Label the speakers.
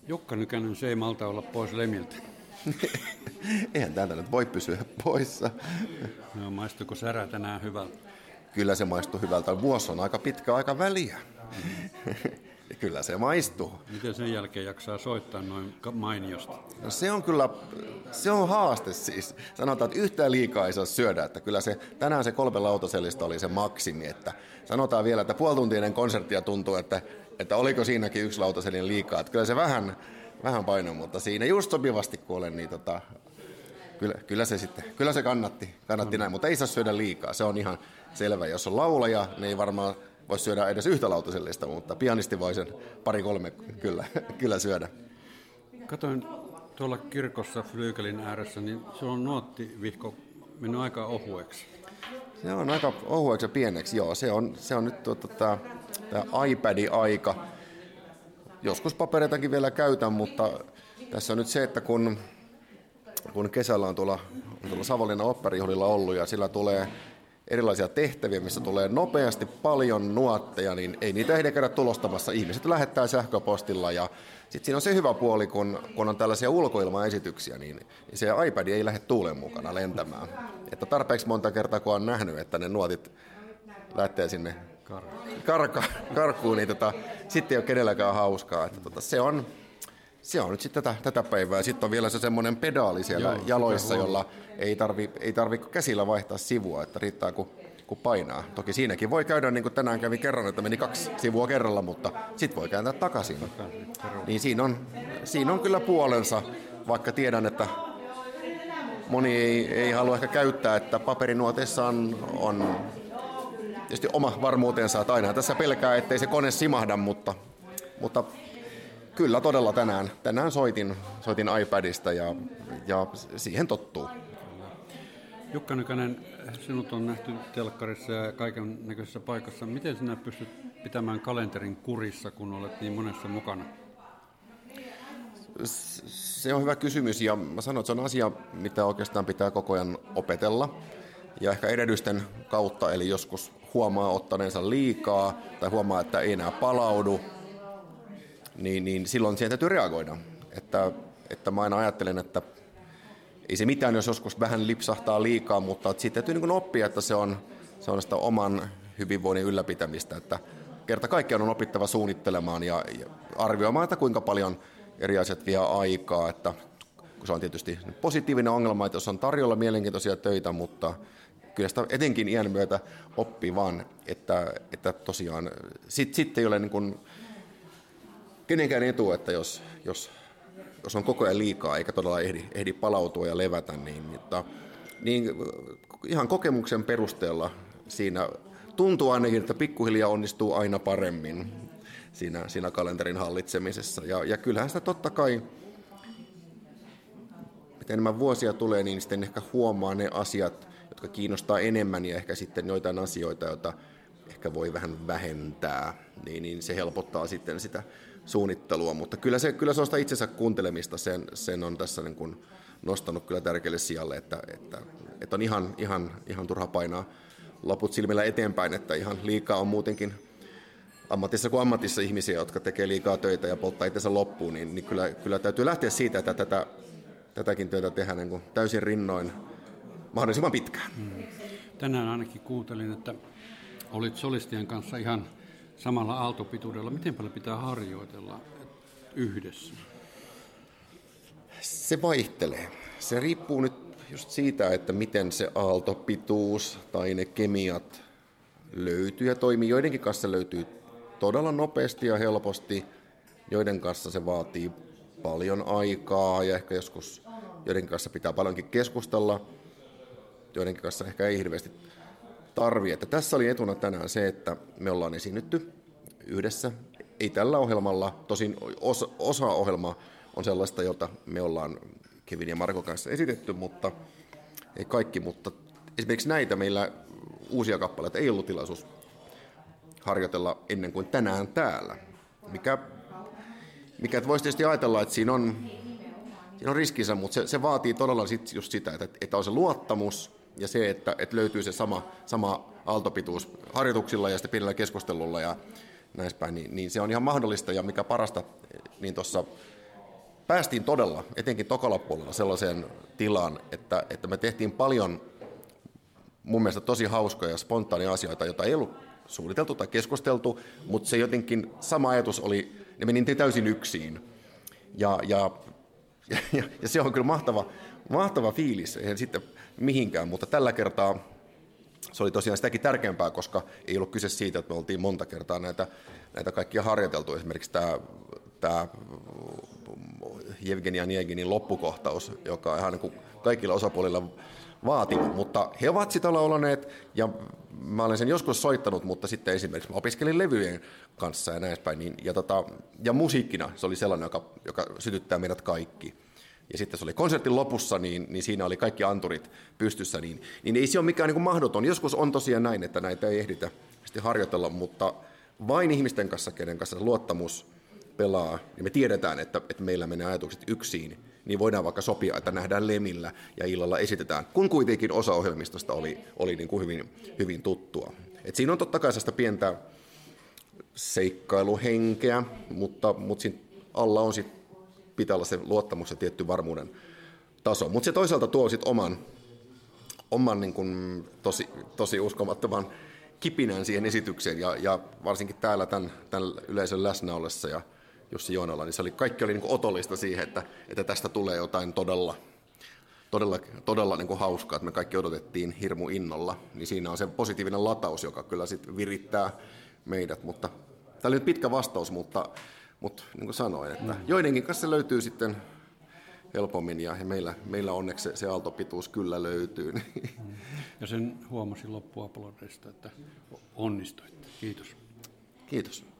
Speaker 1: Jukka Nykänen, se ei malta olla pois Lemiltä.
Speaker 2: Eihän täältä nyt voi pysyä poissa.
Speaker 1: No, maistuiko särä tänään hyvältä?
Speaker 2: Kyllä se maistuu hyvältä. Vuosi on aika pitkä aika väliä. Kyllä se maistuu.
Speaker 1: Miten sen jälkeen jaksaa soittaa noin mainiosti?
Speaker 2: No se on haaste siis. Sanotaan, että yhtään liikaa ei saa syödä. Että kyllä tänään se 3 lautasellista oli se maksimi. Että sanotaan vielä, että puolituntinen konserttia tuntuu, että oliko siinäkin 1 lautasellinen liikaa. Että kyllä se vähän painoi, mutta siinä just sopivasti kuolen, niin kyllä se kannatti näin. Mutta ei saa syödä liikaa, se on ihan selvä. Jos on laulaja, niin ei varmaan voi syödä edes 1 lautasellista, mutta pianisti voi sen 2-3 kyllä syödä.
Speaker 1: Katoin tuolla kirkossa flyykelin ääressä, niin se on nuottivihko mennyt aika ohueksi.
Speaker 2: Se on aika ohueksi ja pieneksi, joo. Se on nyt tämä iPadin aika. Joskus papereitakin vielä käytän, mutta tässä on nyt se, että kun kesällä on tuolla Savonlinnan oopperijuhlilla ollut ja sillä tulee erilaisia tehtäviä, missä tulee nopeasti paljon nuotteja, niin ei niitä ehdi käydä tulostamassa. Ihmiset lähettää sähköpostilla ja sitten siinä on se hyvä puoli, kun on tällaisia ulkoilmaesityksiä, niin se iPad ei lähde tuulen mukana lentämään. Että tarpeeksi monta kertaa, kun on nähnyt, että ne nuotit lähtee sinne karkuun, niin sitten ei ole kenelläkään hauskaa. Että se on nyt sitten tätä päivää. Sitten on vielä se semmoinen pedaali siellä jaloissa, jolla ei tarvi käsillä vaihtaa sivua, että riittää kun painaa. Toki siinäkin voi käydä, niin kuin tänään kävi kerran, että meni 2 sivua kerralla, mutta sitten voi kääntää takaisin. Niin siinä on kyllä puolensa, vaikka tiedän, että moni ei halua ehkä käyttää, että paperinuoteissa on tietysti oma varmuutensa, että aina tässä pelkää, ettei se kone simahda, mutta kyllä todella tänään soitin iPadista ja siihen tottuu.
Speaker 1: Jukka Nykänen, sinut on nähty telkkarissa ja kaiken näköisessä paikassa. Miten sinä pystyt pitämään kalenterin kurissa, kun olet niin monessa mukana?
Speaker 2: Se on hyvä kysymys ja mä sanon, että se on asia, mitä oikeastaan pitää koko ajan opetella. Ja ehkä eredysten kautta, eli joskus huomaa ottaneensa liikaa tai huomaa, että ei enää palaudu, niin silloin siihen täytyy reagoida. Että mä aina ajattelen, että ei se mitään, jos joskus vähän lipsahtaa liikaa, mutta sitten täytyy niin oppia, että se on sitä oman hyvinvoinnin ylläpitämistä. Että kerta kaikkiaan on opittava suunnittelemaan ja arvioimaan, että kuinka paljon eri asiat vie aikaa. Että, kun se on tietysti positiivinen ongelma, että jos on tarjolla mielenkiintoisia töitä, mutta kyllä sitä etenkin iän myötä oppii vaan, että tosiaan sitten ei ole niin kuin kenenkään etu, että jos on koko ajan liikaa eikä todella ehdi palautua ja levätä, niin ihan kokemuksen perusteella siinä tuntuu ainakin, että pikkuhiljaa onnistuu aina paremmin siinä kalenterin hallitsemisessa. Ja kyllähän sitä totta kai, mitä enemmän vuosia tulee, niin sitten ehkä huomaa ne asiat, jotka kiinnostaa enemmän ja ehkä sitten joitain asioita, joita ehkä voi vähän vähentää, niin se helpottaa sitten sitä suunnittelua, mutta kyllä se on sitä itsensä kuuntelemista, sen on tässä niin kuin nostanut kyllä tärkeälle sijalle, että on ihan turha painaa laput silmillä eteenpäin, että ihan liikaa on muutenkin ammatissa kuin ammatissa ihmisiä, jotka tekee liikaa töitä ja polttaa itsensä loppuun, niin kyllä täytyy lähteä siitä, että tätäkin työtä tehdään niin kuin täysin rinnoin mahdollisimman pitkään.
Speaker 1: Tänään ainakin kuuntelin, että olit solistien kanssa ihan samalla aaltopituudella. Miten paljon pitää harjoitella yhdessä?
Speaker 2: Se vaihtelee. Se riippuu nyt just siitä, että miten se aaltopituus tai ne kemiat löytyy ja toimii. Joidenkin kanssa löytyy todella nopeasti ja helposti. Joiden kanssa se vaatii paljon aikaa ja ehkä joskus joidenkin kanssa pitää paljonkin keskustella. Joidenkin kanssa ehkä ei hirveästi tarvitse. Että tässä oli etuna tänään se, että me ollaan esiinnytty yhdessä. Ei tällä ohjelmalla, tosin osa ohjelmaa on sellaista, jota me ollaan Kevin ja Marko kanssa esitetty, mutta ei kaikki. Mutta esimerkiksi näitä meillä uusia kappaleita ei ollut tilaisuus harjoitella ennen kuin tänään täällä. Mikä voisi tietysti ajatella, että siinä on riskinsä, mutta se vaatii todella just sitä, että on se luottamus ja se, että löytyy se sama aaltopituus harjoituksilla ja sitten pienellä keskustelulla ja näin päin, niin se on ihan mahdollista ja mikä parasta, niin tuossa päästiin todella, etenkin tokalla puolella, sellaiseen tilaan, että me tehtiin paljon mun mielestä tosi hauskoja ja spontaania asioita, joita ei ollut suunniteltu tai keskusteltu, mutta se jotenkin sama ajatus oli, ne meni täysin yksin. Ja se on kyllä mahtava fiilis, eihän sitten mihinkään, mutta tällä kertaa se oli tosiaan sitäkin tärkeämpää, koska ei ollut kyse siitä, että me oltiin monta kertaa näitä kaikkia harjoiteltu. Esimerkiksi tämä Jevgeni Oneginin loppukohtaus, joka on ihan niin kuin kaikilla osapuolilla vaativa, mutta he ovat sitä laulaneet ja mä olen sen joskus soittanut, mutta sitten esimerkiksi mä opiskelin levyjen kanssa ja näin päin. Ja musiikkina se oli sellainen, joka sytyttää meidät kaikki. Ja sitten se oli konsertin lopussa, niin siinä oli kaikki anturit pystyssä, niin ei se ole mikään niin kuin mahdoton. Joskus on tosiaan näin, että näitä ei ehditä sitten harjoitella, mutta vain ihmisten kanssa, kenen kanssa luottamus pelaa, ja me tiedetään, että meillä menee ajatukset yksin, niin voidaan vaikka sopia, että nähdään Lemillä ja illalla esitetään, kun kuitenkin osa ohjelmistosta oli niin kuin hyvin tuttua. Et siinä on totta kai sitä pientä seikkailuhenkeä, mutta siinä alla on sitten pitää olla se luottamus ja tietty varmuuden taso. Mutta se toisaalta tuo sitten oman niin kuin tosi uskomattoman kipinän siihen esitykseen, ja varsinkin täällä tämän yleisön läsnä ollessa ja Jussi Joonalla, niin kaikki oli niin kuin otollista siihen, että tästä tulee jotain todella niin kuin hauskaa, että me kaikki odotettiin hirmu innolla, niin siinä on se positiivinen lataus, joka kyllä sitten virittää meidät, mutta tämä oli nyt pitkä vastaus, mutta niin kuin sanoin, että joidenkin kanssa se löytyy sitten helpommin, ja meillä onneksi se aaltopituus kyllä löytyy.
Speaker 1: Ja sen huomasin loppuapolodeista, että onnistuitte. Kiitos.
Speaker 2: Kiitos.